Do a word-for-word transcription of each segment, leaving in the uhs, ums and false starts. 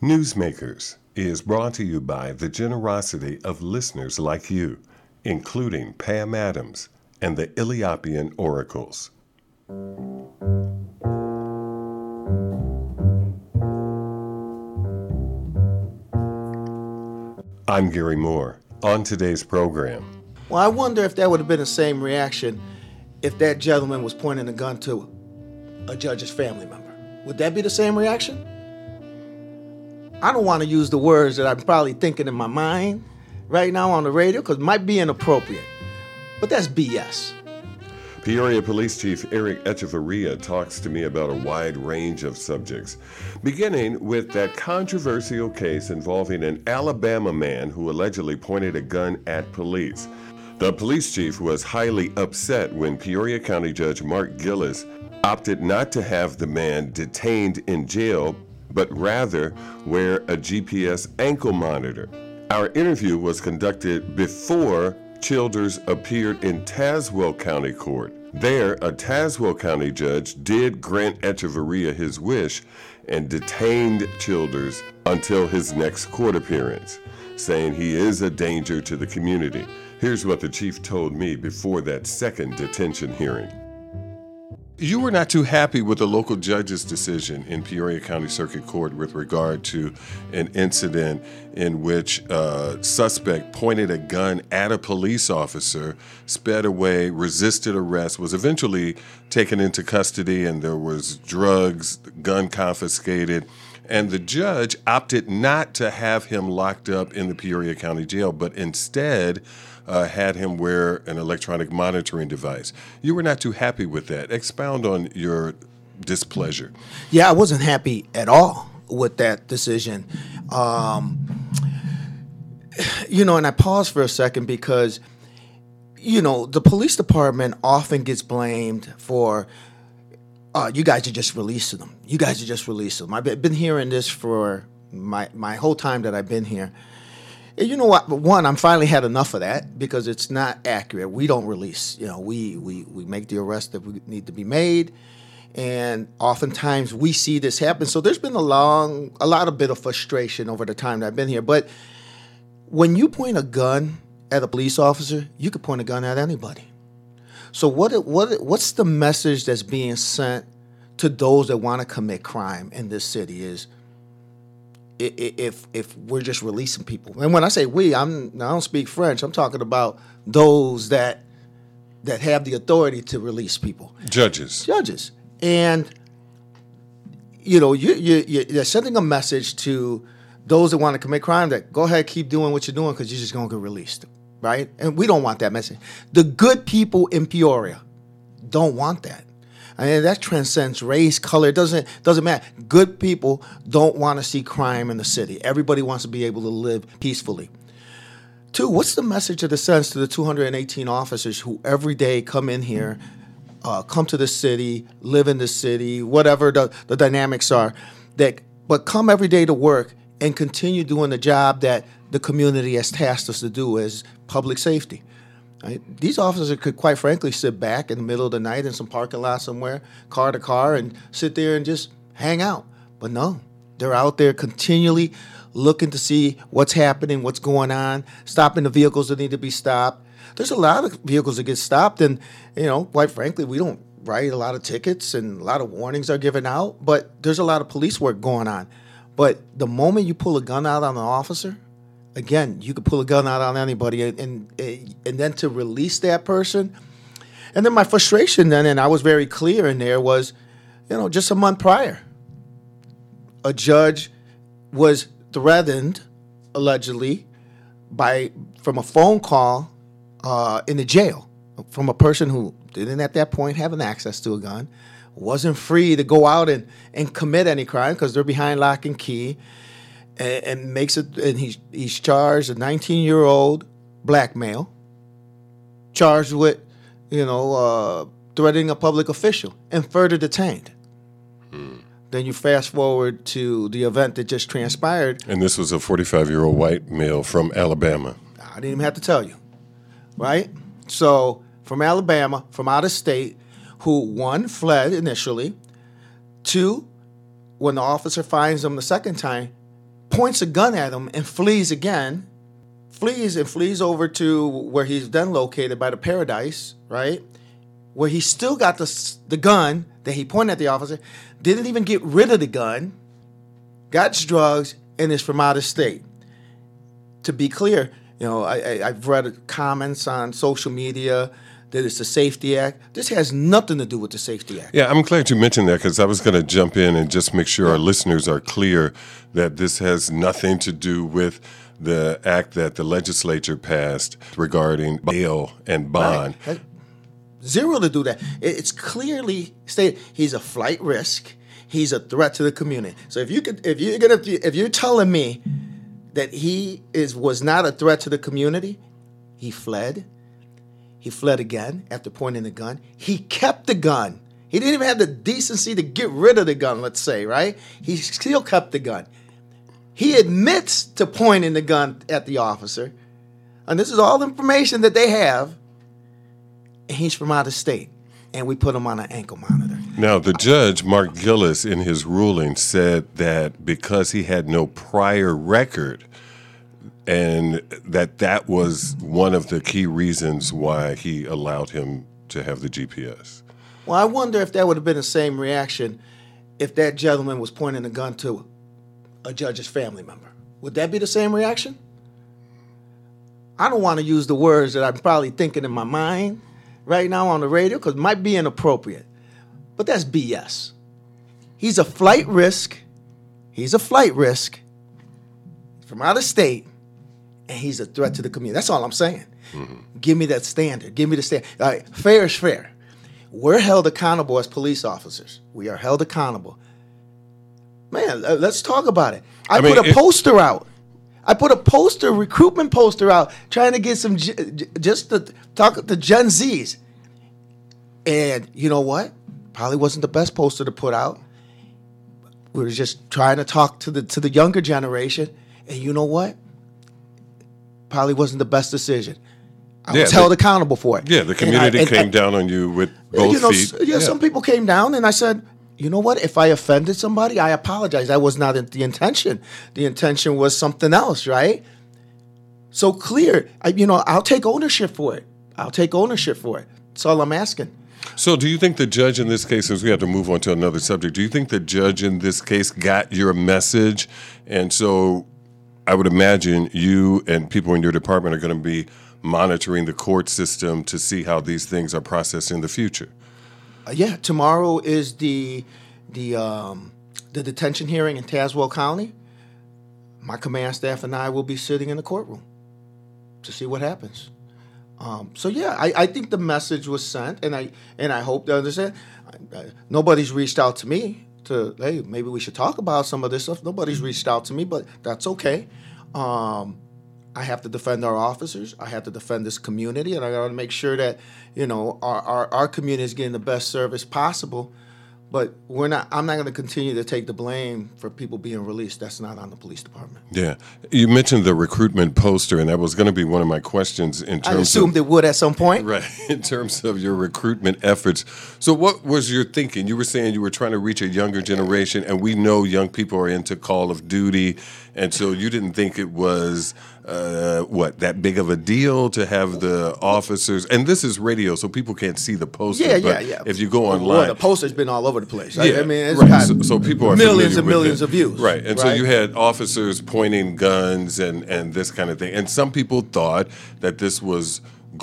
Newsmakers is brought to you by the generosity of listeners like you, including Pam Adams and the Ethiopian Oracles. I'm Gary Moore. On today's program. Well, I wonder if that would have been the same reaction if that gentleman was pointing a gun to a judge's family member. Would that be the same reaction? I don't want to use the words that I'm probably thinking in my mind right now on the radio because it might be inappropriate. But that's B S. Peoria Police Chief Eric Echevarria talks to me about a wide range of subjects, beginning with that controversial case involving an Alabama man who allegedly pointed a gun at police. The police chief was highly upset when Peoria County Judge Mark Gillis opted not to have the man detained in jail, but rather wear a G P S ankle monitor. Our interview was conducted before Childers appeared in Tazewell County Court. There, a Tazewell County judge did grant Echevarria his wish and detained Childers until his next court appearance, saying he is a danger to the community. Here's what the chief told me before that second detention hearing. You were not too happy with the local judge's decision in Peoria County Circuit Court with regard to an incident in which a suspect pointed a gun at a police officer, sped away, resisted arrest, was eventually taken into custody, and there was drugs, gun confiscated, and the judge opted not to have him locked up in the Peoria County Jail, but instead Uh, had him wear an electronic monitoring device. You were not too happy with that. Expound on your displeasure. Yeah, I wasn't happy at all with that decision. Um, you know, and I paused for a second because, you know, the police department often gets blamed for, uh, you guys are just releasing them. You guys are just releasing them. I've been hearing this for my, my whole time that I've been here. You know what? One, I'm finally had enough of that because it's not accurate. We don't release. You know, we we we make the arrests that we need to be made, and oftentimes we see this happen. So there's been a long, a lot of bit of frustration over the time that I've been here. But when you point a gun at a police officer, you could point a gun at anybody. So what what what's the message that's being sent to those that want to commit crime in this city is, if if we're just releasing people. And when I say we, I'm I don't speak French. I'm talking about those that that have the authority to release people. Judges. Judges. And you know, you you you're sending a message to those that want to commit crime that go ahead, keep doing what you're doing because you're just going to get released, right? And we don't want that message. The good people in Peoria don't want that. I mean, that transcends race, color. It doesn't doesn't matter. Good people don't want to see crime in the city. Everybody wants to be able to live peacefully. Two, what's the message of the sense to the two hundred eighteen officers who every day come in here, uh, come to the city, live in the city, whatever the, the dynamics are, that but come every day to work and continue doing the job that the community has tasked us to do as public safety? Right? These officers could, quite frankly, sit back in the middle of the night in some parking lot somewhere, car to car, and sit there and just hang out. But no, they're out there continually looking to see what's happening, what's going on, stopping the vehicles that need to be stopped. There's a lot of vehicles that get stopped, and, you know, quite frankly, we don't write a lot of tickets and a lot of warnings are given out, but there's a lot of police work going on. But the moment you pull a gun out on an officer, again, you could pull a gun out on anybody, and, and and then to release that person. And then my frustration then, and I was very clear in there, was, you know, just a month prior, a judge was threatened, allegedly, by from a phone call uh, in the jail from a person who didn't at that point have an access to a gun, wasn't free to go out and, and commit any crime because they're behind lock and key. And, and makes it, and he's he's charged a nineteen-year-old black male, charged with, you know, uh, threatening a public official, and further detained. Hmm. Then you fast forward to the event that just transpired. And this was a forty-five-year-old white male from Alabama. I didn't even have to tell you, right? So from Alabama, from out of state, who, one, fled initially, two, when the officer finds him the second time, points a gun at him and flees again, flees and flees over to where he's then located by the Paradise, right? Where he still got the, the gun that he pointed at the officer, didn't even get rid of the gun, got his drugs, and is from out of state. To be clear, you know, I, I, I've read comments on social media that it's the Safety Act. This has nothing to do with the Safety Act. Yeah, I'm glad you mentioned that because I was going to jump in and just make sure our listeners are clear that this has nothing to do with the act that the legislature passed regarding bail and bond. Right. Zero to do that. It's clearly stated he's a flight risk. He's a threat to the community. So if you could, if you're gonna, if you're telling me that he is was not a threat to the community, he fled. He fled again after pointing the gun. He kept the gun. He didn't even have the decency to get rid of the gun, let's say, right? He still kept the gun. He admits to pointing the gun at the officer. And this is all information that they have. And he's from out of state. And we put him on an ankle monitor. Now, the judge, Mark Gillis, in his ruling said that because he had no prior record, and that that was one of the key reasons why he allowed him to have the G P S. Well, I wonder if that would have been the same reaction if that gentleman was pointing a gun to a judge's family member. Would that be the same reaction? I don't want to use the words that I'm probably thinking in my mind right now on the radio because it might be inappropriate. But that's B S. He's a flight risk. He's a flight risk from out of state. And he's a threat to the community. That's all I'm saying. Mm-hmm. Give me that standard. Give me the standard. All right, fair is fair. We're held accountable as police officers. We are held accountable. Man, let's talk about it. I, I mean, put a it, poster out. I put a poster, recruitment poster out, trying to get some, just to talk to Gen Zs. And you know what? Probably wasn't the best poster to put out. We were just trying to talk to the to the younger generation. And you know what? Probably wasn't the best decision. I yeah, was held the, accountable for it. Yeah, the community and I, and, came and, down on you with both you know, feet. Yeah, yeah, some people came down, and I said, you know what? If I offended somebody, I apologize. That was not the intention. The intention was something else, right? So clear. I, you know, I'll take ownership for it. I'll take ownership for it. That's all I'm asking. So do you think the judge in this case, as we have to move on to another subject, do you think the judge in this case got your message? And so I would imagine you and people in your department are going to be monitoring the court system to see how these things are processed in the future. Uh, yeah, tomorrow is the the um, the detention hearing in Tazewell County. My command staff and I will be sitting in the courtroom to see what happens. Um, so yeah, I, I think the message was sent, and I and I hope they understand. I, I, nobody's reached out to me to, hey, maybe we should talk about some of this stuff. Nobody's reached out to me, but that's okay. Um, I have to defend our officers. I have to defend this community, and I got to make sure that, you know, our, our, our community is getting the best service possible. But we're not. I'm not going to continue to take the blame for people being released. That's not on the police department. Yeah, you mentioned the recruitment poster, and that was going to be one of my questions in terms. I assumed of, it would at some point. Right, in terms of your recruitment efforts. So, what was your thinking? You were saying you were trying to reach a younger generation, and we know young people are into Call of Duty, and so you didn't think it was uh, what that big of a deal to have the officers. And this is radio, so people can't see the poster. Yeah, but yeah, yeah. If you go online, well, the poster's been all over the place. Yeah, I mean, it's right. got so, so people are millions and millions it. of views. Right, and right? so you had officers pointing guns and, and this kind of thing. And some people thought that this was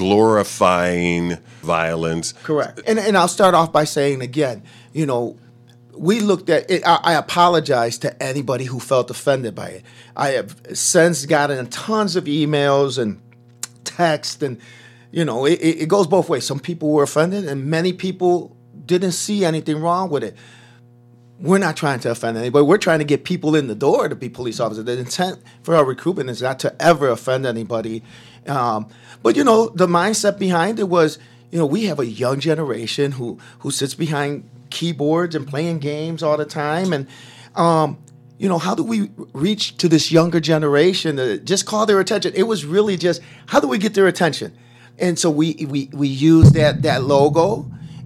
glorifying violence. Correct. And and I'll start off by saying again, you know, we looked at it. I, I apologize to anybody who felt offended by it. I have since gotten tons of emails and text, and you know, it, it goes both ways. Some people were offended, and many people didn't see anything wrong with it. We're not trying to offend anybody. We're trying to get people in the door to be police officers. The intent for our recruitment is not to ever offend anybody. Um, but, you know, the mindset behind it was, you know, we have a young generation who who sits behind keyboards and playing games all the time. And, um, you know, how do we reach to this younger generation to just call their attention? It was really just, how do we get their attention? And so we we we used that that logo.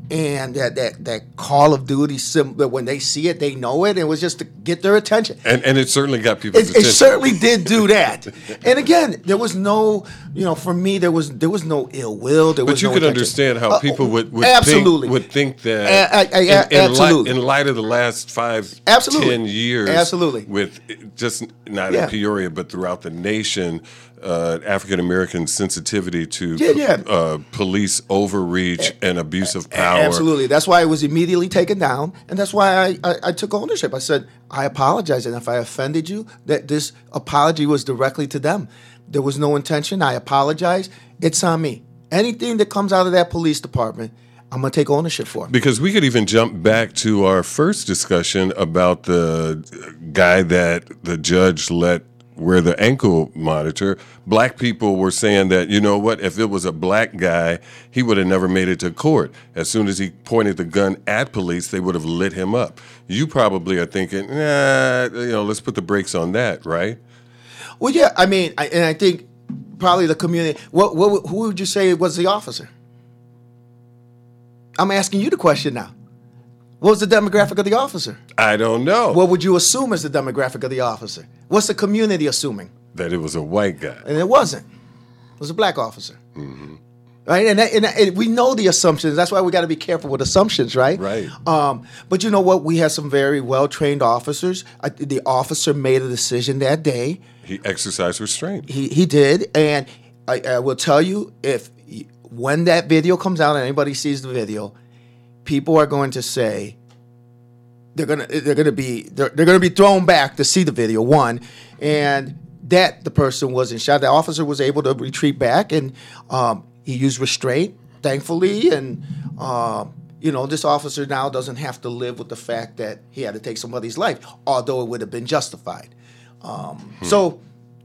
and that that that Call of Duty symbol, when they see it, they know it. It was just to get their attention. And and it certainly got people's It, attention. it certainly did do that. And again, there was no, you know, for me, there was there was no ill will. There But was you no could intention. understand how Uh, people would, would absolutely think would think that A- a- a- in, in, absolutely. light, in light of the last five, Absolutely. ten years, Absolutely. with just not Yeah. in Peoria but throughout the nation, uh, African American sensitivity to Yeah, yeah. Uh, police overreach and abuse of power. Absolutely. That's why it was immediately taken down, and that's why I, I, I took ownership. I said, I apologize, and if I offended you, that this apology was directly to them. There was no intention. I apologize. It's on me. Anything that comes out of that police department, I'm going to take ownership for. Because we could even jump back to our first discussion about the guy that the judge let wear the ankle monitor. Black people were saying that, you know what, if it was a black guy, he would have never made it to court. As soon as he pointed the gun at police, they would have lit him up. You probably are thinking, nah, you know, let's put the brakes on that, right? Well, yeah, I mean, I, and I think probably the community. What, what, who would you say was the officer? I'm asking you the question now. What was the demographic of the officer? I don't know. What would you assume is the demographic of the officer? What's the community assuming? That it was a white guy. And it wasn't. It was a black officer. Mm-hmm. Right, and, that, and, that, and we know the assumptions. That's why we got to be careful with assumptions, right? Right. Um, but you know what? We had some very well trained officers. I, the officer made a decision that day. He exercised restraint. He he did, and I, I will tell you, if when that video comes out and anybody sees the video, people are going to say they're gonna they're gonna be they're, they're gonna be thrown back to see the video. One, and that the person wasn't shot. The officer was able to retreat back, and um, he used restraint, thankfully, and um, you know, this officer now doesn't have to live with the fact that he had to take somebody's life, although it would have been justified. Um, hmm. So,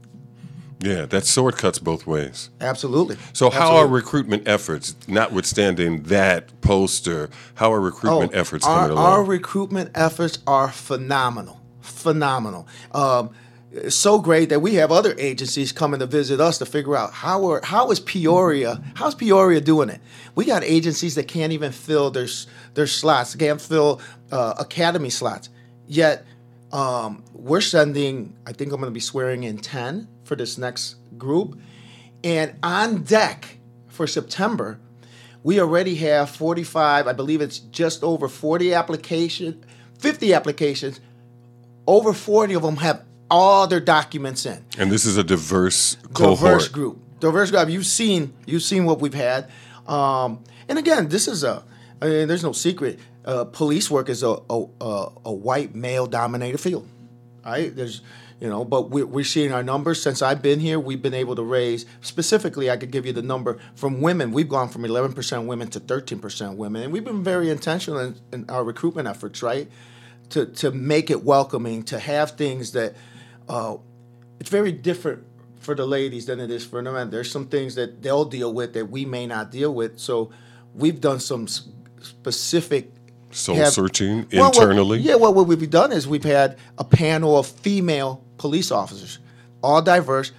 yeah, that sword cuts both ways. Absolutely. So, how absolutely. are recruitment efforts, notwithstanding that poster? How are recruitment oh, efforts our, coming along? Our recruitment efforts are phenomenal, phenomenal. Um, so great that we have other agencies coming to visit us to figure out how are, how is Peoria how's Peoria doing it. We got agencies that can't even fill their their slots, can't fill uh, academy slots. Yet um, we're sending. I think I'm going to be swearing in ten for this next group, and on deck for September, we already have forty-five. I believe it's just over forty applications, fifty applications. Over forty of them have all their documents in. And this is a diverse cohort. Diverse group. Diverse group. You've seen you've seen what we've had. Um, and again, this is a, I mean, there's no secret. Uh, police work is a, a, a, a white male-dominated field. Right? There's, you know, but we're, we're seeing our numbers. Since I've been here, we've been able to raise, specifically, I could give you the number from women. We've gone from eleven percent women to thirteen percent women. And we've been very intentional in, in our recruitment efforts, right? To, to make it welcoming, to have things that, Uh, it's very different for the ladies than it is for the men. There's some things that they'll deal with that we may not deal with. So we've done some s- specific soul have, searching well, internally. What, yeah, well, what we've done is we've had a panel of female police officers, all diverse,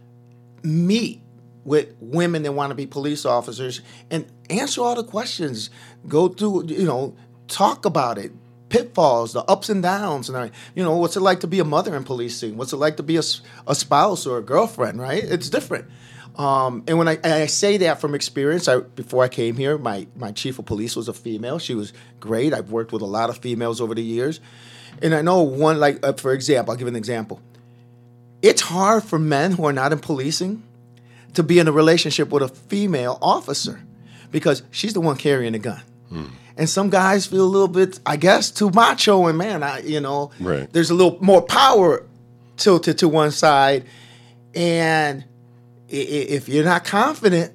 meet with women that want to be police officers and answer all the questions. Go through, you know, talk about it. Pitfalls, the ups and downs, and you know, what's it like to be a mother in policing? What's it like to be a, a spouse or a girlfriend? Right? It's different. Um, and when I, and I say that from experience, I, before I came here, my my chief of police was a female. She was great. I've worked with a lot of females over the years, and I know one like uh, for example, I'll give an example. It's hard for men who are not in policing to be in a relationship with a female officer because she's the one carrying the gun. Hmm. And some guys feel a little bit, I guess, too macho. And man, I, you know, right. There's a little more power tilted to one side. And if you're not confident,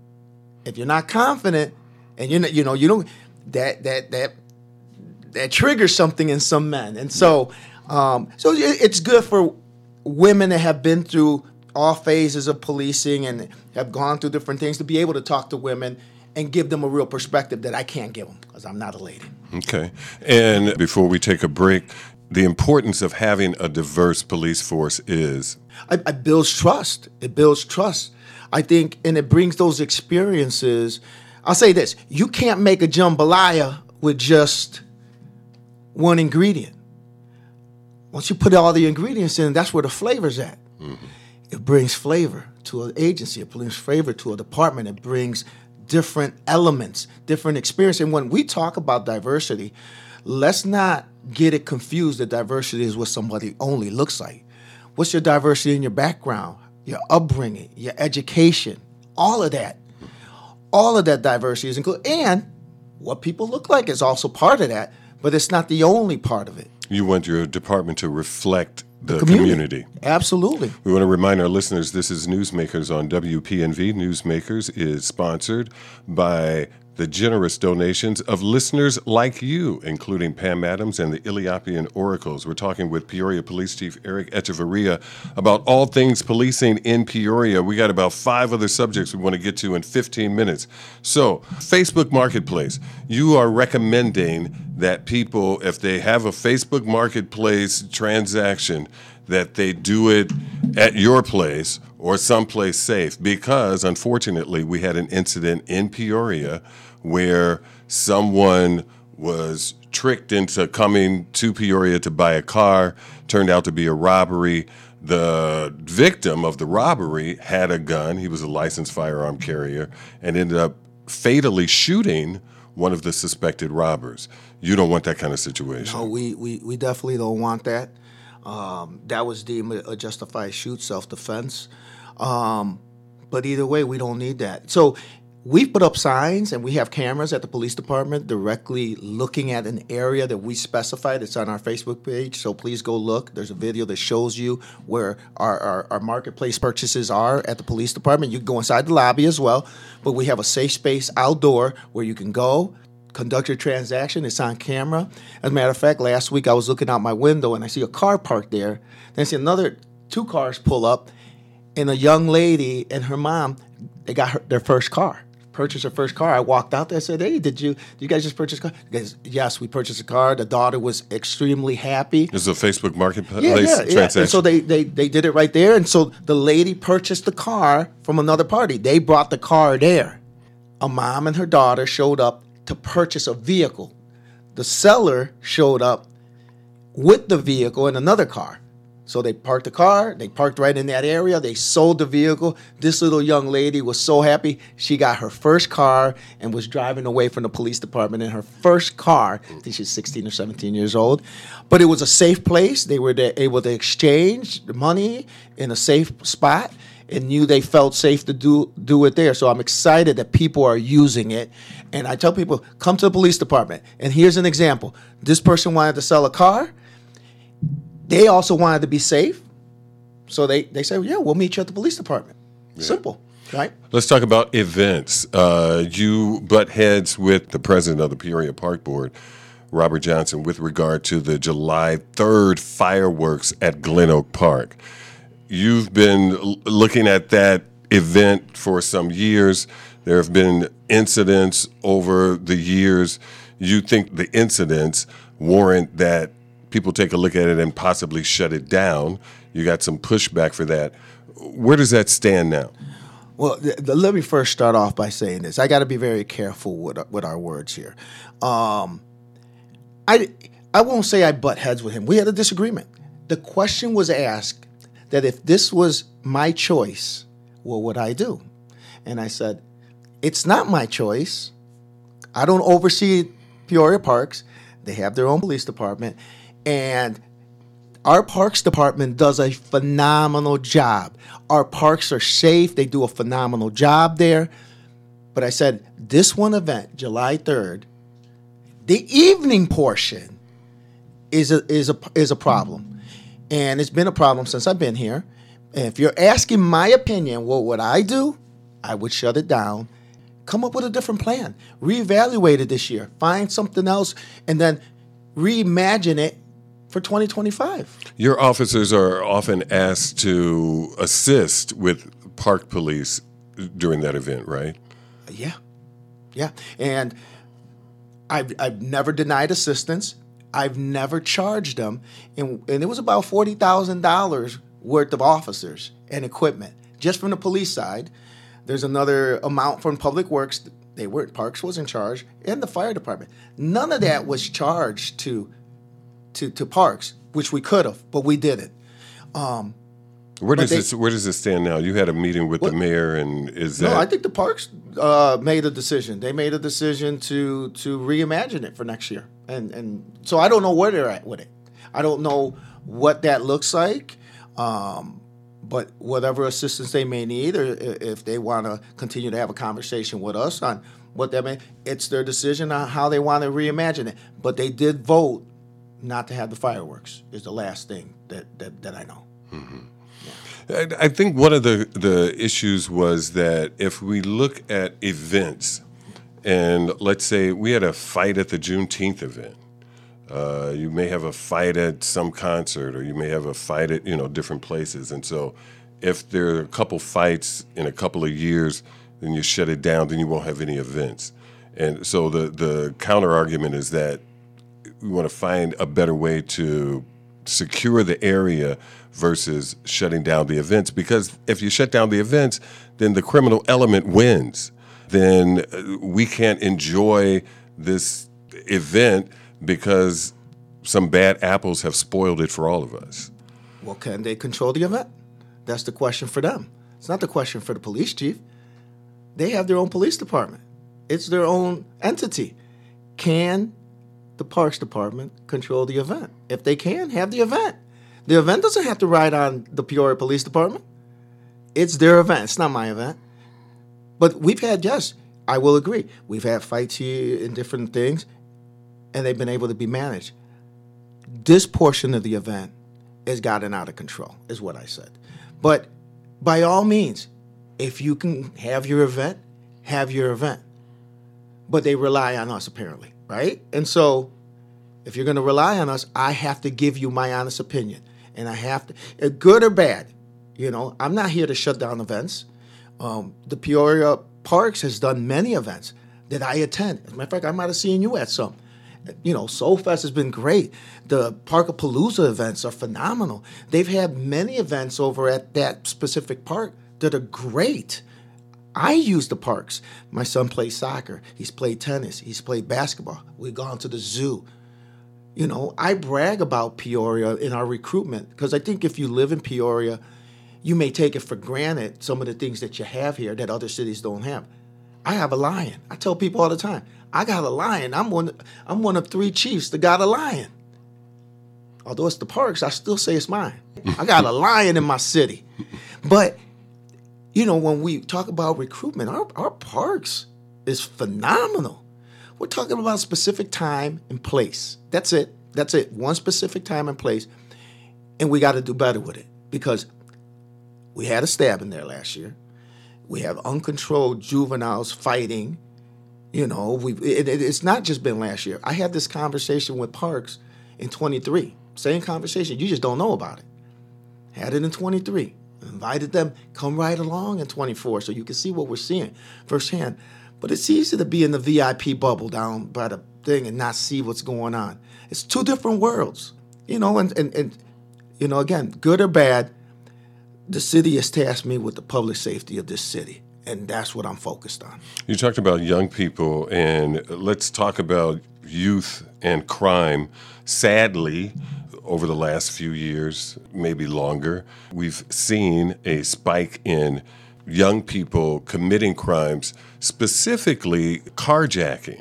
if you're not confident, and you're not, you know, you don't, that that that that triggers something in some men. And so, um, so it's good for women that have been through all phases of policing and have gone through different things to be able to talk to women and give them a real perspective that I can't give them because I'm not a lady. Okay. And before we take a break, the importance of having a diverse police force is? It, it builds trust. It builds trust. I think, and it brings those experiences. I'll say this. You can't make a jambalaya with just one ingredient. Once you put all the ingredients in, that's where the flavor's at. Mm-hmm. It brings flavor to an agency. It brings flavor to a department. It brings different elements, different experience. And when we talk about diversity, let's not get it confused that diversity is what somebody only looks like. What's your diversity in your background, your upbringing, your education, all of that. All of that diversity is included. And what people look like is also part of that, but it's not the only part of it. You want your department to reflect the community. community. Absolutely. We want to remind our listeners this is Newsmakers on W P N V. Newsmakers is sponsored by the generous donations of listeners like you, including Pam Adams and the Illiopian Oracles. We're talking with Peoria Police Chief Eric Echevarria about all things policing in Peoria. We got about five other subjects we want to get to in fifteen minutes. So, Facebook Marketplace, you are recommending that people, if they have a Facebook Marketplace transaction, that they do it at your place or someplace safe, because unfortunately we had an incident in Peoria where someone was tricked into coming to Peoria to buy a car, turned out to be a robbery. The victim of the robbery had a gun. He was a licensed firearm carrier and ended up fatally shooting one of the suspected robbers. You don't want that kind of situation. No, we, we, we definitely don't want that. Um, that was deemed a justified shoot, self-defense. Um, but either way, we don't need that. So we've put up signs and we have cameras at the police department directly looking at an area that we specified. It's on our Facebook page, so please go look. There's a video that shows you where our, our, our marketplace purchases are at the police department. You can go inside the lobby as well, but we have a safe space outdoor where you can go, conduct your transaction. It's on camera. As a matter of fact, last week I was looking out my window and I see a car parked there. Then I see another two cars pull up, and a young lady and her mom, they got her, their first car, purchased her first car. I walked out there and said, hey, did you did you guys just purchase a car? Guys, yes, we purchased a car. The daughter was extremely happy. This is a Facebook Marketplace yeah, yeah, transaction. Yeah. And so they, they, they did it right there. And so the lady purchased the car from another party. They brought the car there. A mom and her daughter showed up to purchase a vehicle. The seller showed up with the vehicle in another car. So they parked the car, they parked right in that area, they sold the vehicle. This little young lady was so happy. She got her first car and was driving away from the police department in her first car. I think she's sixteen or seventeen years old. But it was a safe place. They were able to exchange the money in a safe spot and knew they felt safe to do, do it there. So I'm excited that people are using it. And I tell people, come to the police department. And here's an example. This person wanted to sell a car. They also wanted to be safe, so they, they said, yeah, we'll meet you at the police department. Yeah. Simple, right? Let's talk about events. Uh, you butt heads with the president of the Peoria Park Board, Robert Johnson, with regard to the July third fireworks at Glen Oak Park. You've been l- looking at that event for some years. There have been incidents over the years. You think the incidents warrant that people take a look at it and possibly shut it down. You got some pushback for that. Where does that stand now? Well, th- th- let me first start off by saying this. I got to be very careful with, with our words here. Um, I, I won't say I butt heads with him. We had a disagreement. The question was asked that if this was my choice, what would I do? And I said, it's not my choice. I don't oversee Peoria Parks. They have their own police department. And our parks department does a phenomenal job. Our parks are safe. They do a phenomenal job there. But I said, this one event, July third, the evening portion is a, is a, is a problem. And it's been a problem since I've been here. And if you're asking my opinion, what would I do? I would shut it down. Come up with a different plan. Reevaluate it this year. Find something else. And then reimagine it for twenty twenty-five. Your officers are often asked to assist with park police during that event, right? Yeah. Yeah. And I've, I've never denied assistance. I've never charged them. And, and it was about forty thousand dollars worth of officers and equipment just from the police side. There's another amount from Public Works They weren't. Parks was in charge, and the fire department. None of that was charged to to to Parks, which we could have, but we didn't. Um, where does they, this Where does this stand now? You had a meeting with what, the mayor, and is that? No, I think the Parks uh, made a decision. They made a decision to to reimagine it for next year, and and so I don't know where they're at with it. I don't know what that looks like. Um, But whatever assistance they may need, or if they want to continue to have a conversation with us on what that may, it's their decision on how they want to reimagine it. But they did vote not to have the fireworks. Is the last thing that that, that I know. Mm-hmm. Yeah. I, I think one of the the issues was that if we look at events, and let's say we had a fight at the Juneteenth event. Uh, you may have a fight at some concert, or you may have a fight at, you know, different places. And so if there are a couple fights in a couple of years, then you shut it down, then you won't have any events. And so the, the counter argument is that we want to find a better way to secure the area versus shutting down the events. Because if you shut down the events, then the criminal element wins. Then we can't enjoy this event because some bad apples have spoiled it for all of us. Well, can they control the event? That's the question for them. It's not the question for the police chief. They have their own police department. It's their own entity. Can the Parks Department control the event? If they can, have the event. The event doesn't have to ride on the Peoria Police Department. It's their event. It's not my event. But we've had, yes, I will agree, we've had fights here and different things, and they've been able to be managed. This portion of the event has gotten out of control, is what I said. But by all means, if you can have your event, have your event. But they rely on us, apparently, right? And so if you're going to rely on us, I have to give you my honest opinion. And I have to, good or bad, you know, I'm not here to shut down events. Um, the Peoria Parks has done many events that I attend. As a matter of fact, I might have seen you at some. You know, Soul Fest has been great. The Parkapalooza events are phenomenal. They've had many events over at that specific park that are great. I use the parks. My son plays soccer. He's played tennis. He's played basketball. We've gone to the zoo. You know, I brag about Peoria in our recruitment because I think if you live in Peoria, you may take it for granted some of the things that you have here that other cities don't have. I have a lion. I tell people all the time, I got a lion. I'm one I'm one of three chiefs that got a lion. Although it's the parks, I still say it's mine. I got a lion in my city. But, you know, when we talk about recruitment, our, our parks is phenomenal. We're talking about a specific time and place. That's it. That's it. One specific time and place. And we got to do better with it because we had a stabbing there last year. We have uncontrolled juveniles fighting. You know, we it, it, it's not just been last year. I had this conversation with Parks in twenty-three. Same conversation. You just don't know about it. Had it in twenty-three. Invited them, come right along in twenty-four so you can see what we're seeing firsthand. But it's easy to be in the V I P bubble down by the thing and not see what's going on. It's two different worlds. You know, and, and, and you know, again, good or bad, the city has tasked me with the public safety of this city, and that's what I'm focused on. You talked about young people, and let's talk about youth and crime. Sadly, over the last few years, maybe longer, we've seen a spike in young people committing crimes, specifically carjacking.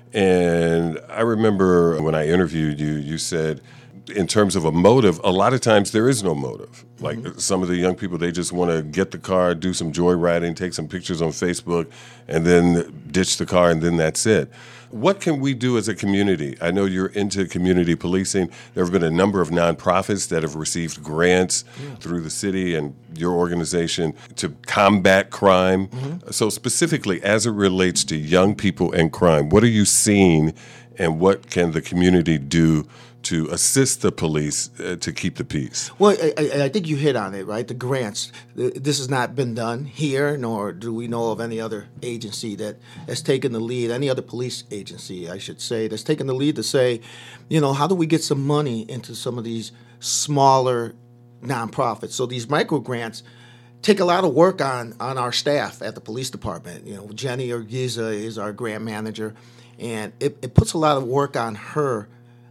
And I remember when I interviewed you, you said, in terms of a motive, a lot of times there is no motive. Like mm-hmm. some of the young people, they just want to get the car, do some joyriding, take some pictures on Facebook, and then ditch the car, and then that's it. What can we do as a community? I know you're into community policing. There have been a number of nonprofits that have received grants yeah. through the city and your organization to combat crime. Mm-hmm. So specifically, as it relates to young people and crime, what are you seeing, and what can the community do to assist the police uh, to keep the peace? Well, I, I think you hit on it, right? The grants. This has not been done here, nor do we know of any other agency that has taken the lead, any other police agency, I should say, that's taken the lead to say, you know, how do we get some money into some of these smaller nonprofits? So these micro grants take a lot of work on on our staff at the police department. You know, Jenny Urgiza is our grant manager, and it, it puts a lot of work on her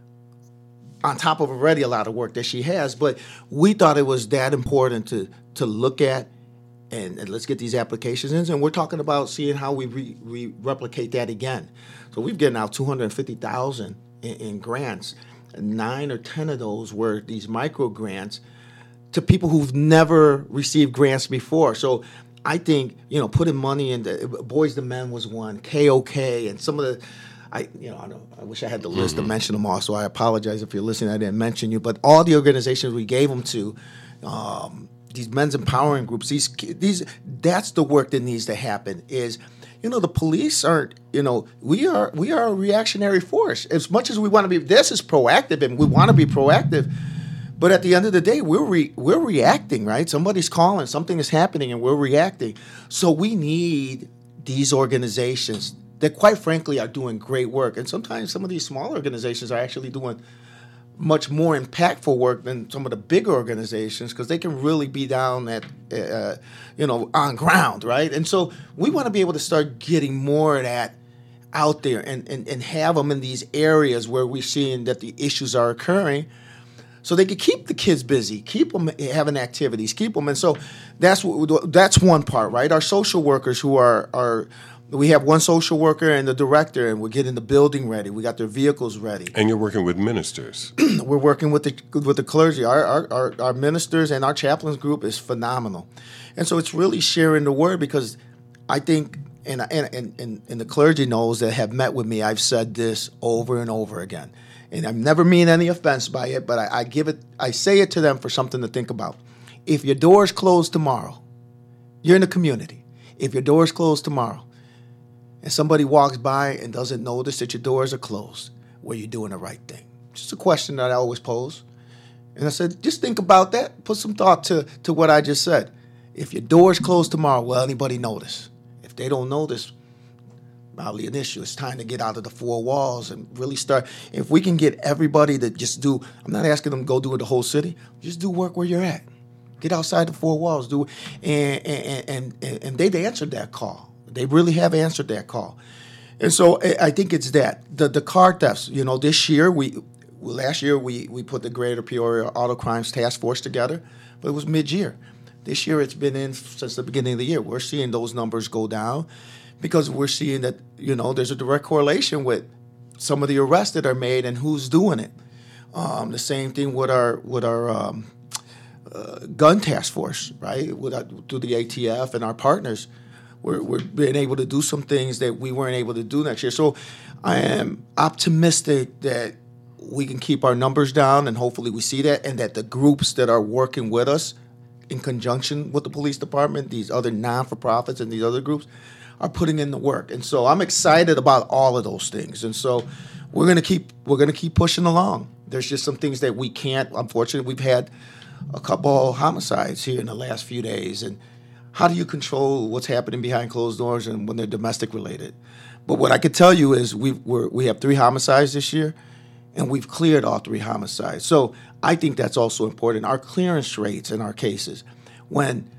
on top of already a lot of work that she has. But we thought it was that important to to look at and, and let's get these applications in. And we're talking about seeing how we re, re, replicate that again. So we've given out two hundred fifty thousand in, in grants. Nine or ten of those were these micro grants to people who've never received grants before. So I think, you know, putting money into Boys to Men was one, K O K, and some of the, I you know, I, know, I wish I had the list mm-hmm. to mention them all, so I apologize if you're listening, I didn't mention you, but all the organizations we gave them to, um, these men's empowering groups, these these that's the work that needs to happen is, you know, the police aren't, you know, we are we are a reactionary force. As much as we want to be, this is proactive and we want to be proactive, but at the end of the day, we're re, we're reacting, right? Somebody's calling, something is happening, and we're reacting. So we need these organizations that, quite frankly, are doing great work. And sometimes some of these smaller organizations are actually doing much more impactful work than some of the bigger organizations because they can really be down at, uh, you know, on ground, right? And so we want to be able to start getting more of that out there and, and, and have them in these areas where we're seeing that the issues are occurring so they can keep the kids busy, keep them having activities, keep them. And so that's what, that's one part, right? Our social workers who are are we have one social worker and the director, and we're getting the building ready. We got their vehicles ready. And you're working with ministers. We're working with the with the clergy. Our, our our our ministers and our chaplains group is phenomenal, and so it's really sharing the word because I think, and and and and the clergy knows that have met with me. I've said this over and over again, and I never mean any offense by it, but I, I give it, I say it to them for something to think about. If your doors close tomorrow, you're in the community. If your doors close tomorrow, and somebody walks by and doesn't notice that your doors are closed, were you doing the right thing? Just a question that I always pose. And I said, just think about that. Put some thought to, to what I just said. If your doors close tomorrow, will anybody notice? If they don't notice, probably an issue. It's time to get out of the four walls and really start. If we can get everybody to just do, I'm not asking them to go do it the whole city. Just do work where you're at. Get outside the four walls. Do it. And, and, and, and, and they've answered that call. They really have answered that call. And so I think it's that. The the car thefts, you know, this year, we last year we, we put the Greater Peoria Auto Crimes Task Force together, but it was mid-year. This year it's been in since the beginning of the year. We're seeing those numbers go down because we're seeing that, you know, there's a direct correlation with some of the arrests that are made and who's doing it. Um, the same thing with our with our um, uh, gun task force, right, with our, through the A T F and our partners. We're, we're being able to do some things that we weren't able to do next year. So I am optimistic that we can keep our numbers down, and hopefully we see that, and that the groups that are working with us in conjunction with the police department, these other non-for-profits and these other groups, are putting in the work. And so I'm excited about all of those things. And so we're gonna keep we're gonna keep pushing along. There's just some things that we can't. Unfortunately, we've had a couple homicides here in the last few days, and how do you control what's happening behind closed doors and when they're domestic related? But what I could tell you is we we have three homicides this year, and we've cleared all three homicides. So I think that's also important. Our clearance rates in our cases, when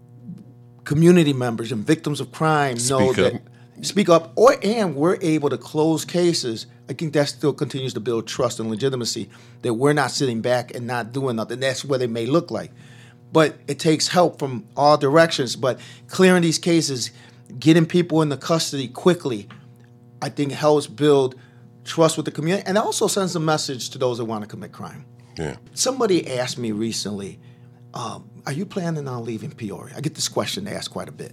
community members and victims of crime know Speak that up. speak up, or and we're able to close cases, I think that still continues to build trust and legitimacy, that we're not sitting back and not doing nothing. That's what it may look like. But it takes help from all directions. But clearing these cases, getting people into custody quickly, I think helps build trust with the community, and also sends a message to those that want to commit crime. Yeah. Somebody asked me recently, um, are you planning on leaving Peoria? I get this question asked quite a bit.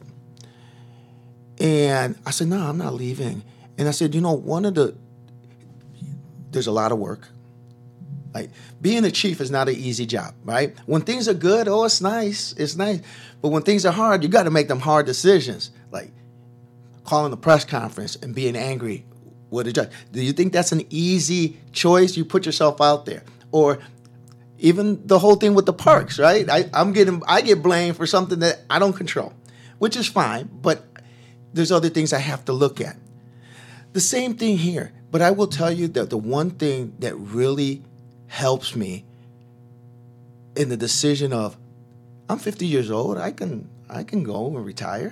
And I said, no, I'm not leaving. And I said, you know, one of the, there's a lot of work. Like, being a chief is not an easy job, right? When things are good, oh, it's nice, it's nice. But when things are hard, you got to make them hard decisions, like calling a press conference and being angry with a judge. Do you think that's an easy choice? You put yourself out there. Or even the whole thing with the parks, right? I, I'm getting, I get blamed for something that I don't control, which is fine, but there's other things I have to look at. The same thing here, but I will tell you that the one thing that really helps me in the decision of I'm fifty years old. I can I can go and retire.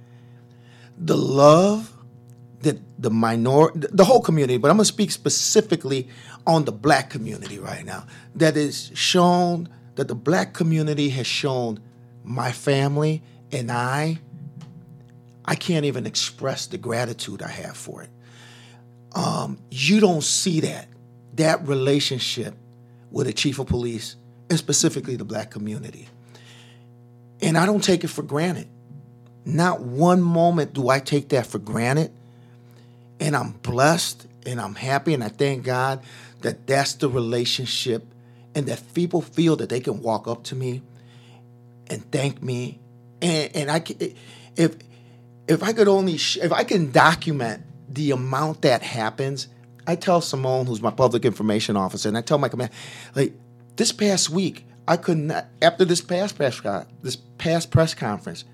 The love that the minor, the whole community, but I'm going to speak specifically on the black community right now, that is shown, that the black community has shown my family and I, I can't even express the gratitude I have for it. Um, you don't see that, that relationship with the chief of police, and specifically the black community. And I don't take it for granted. Not one moment do I take that for granted. And I'm blessed and I'm happy and I thank God that that's the relationship and that people feel that they can walk up to me and thank me. And, and I can, if if I could only, sh- if I can document the amount that happens, I tell Simone, who's my public information officer, and I tell my command, like this past week, I could not, after this past press, this past press conference,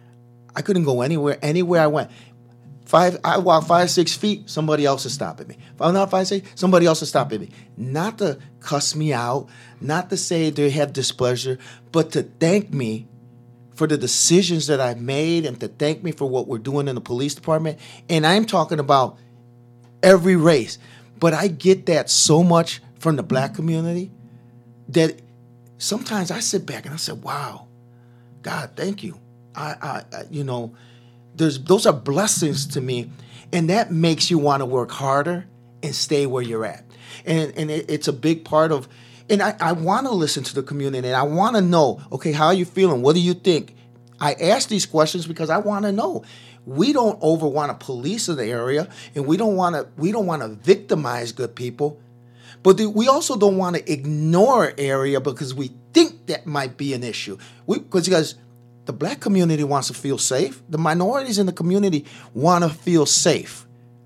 I couldn't go anywhere, anywhere I went. Five, I walk five, six feet, somebody else is stopping me. If I'm not five, six, somebody else is stopping me. Not to cuss me out, not to say they have displeasure, but to thank me for the decisions that I've made and to thank me for what we're doing in the police department. And I'm talking about every race. But I get that so much from the black community that sometimes I sit back and I say, wow, God, thank you. I, I, I you know, there's those are blessings to me, and that makes you want to work harder and stay where you're at. And and it, it's a big part of, and I, I want to listen to the community, and I want to know, okay, how are you feeling? What do you think? I ask these questions because I want to know. We don't over want to police in the area, and we don't want to we don't want to victimize good people, but the, we also don't want to ignore area because we think that might be an issue. We because guys. The black community wants to feel safe. The minorities in the community want to feel safe.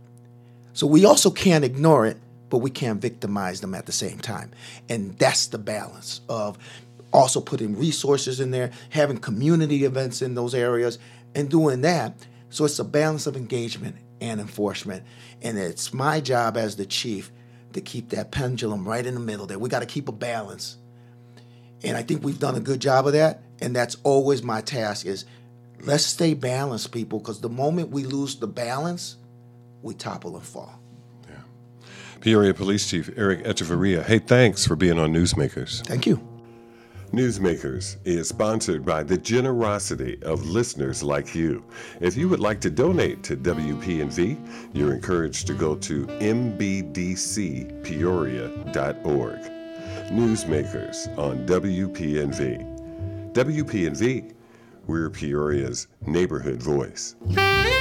So we also can't ignore it, but we can't victimize them at the same time. And that's the balance of also putting resources in there, having community events in those areas, and doing that. So it's a balance of engagement and enforcement. And it's my job as the chief to keep that pendulum right in the middle there. We got to keep a balance. And I think we've done a good job of that. And that's always my task is let's stay balanced, people, because the moment we lose the balance, we topple and fall. Yeah. Peoria Police Chief Eric Echeverria, hey, thanks for being on Newsmakers. Thank you. Newsmakers is sponsored by the generosity of listeners like you. If you would like to donate to W P N V, you're encouraged to go to m b d c peoria dot org. Newsmakers on W P N V. W P N V, we're Peoria's neighborhood voice.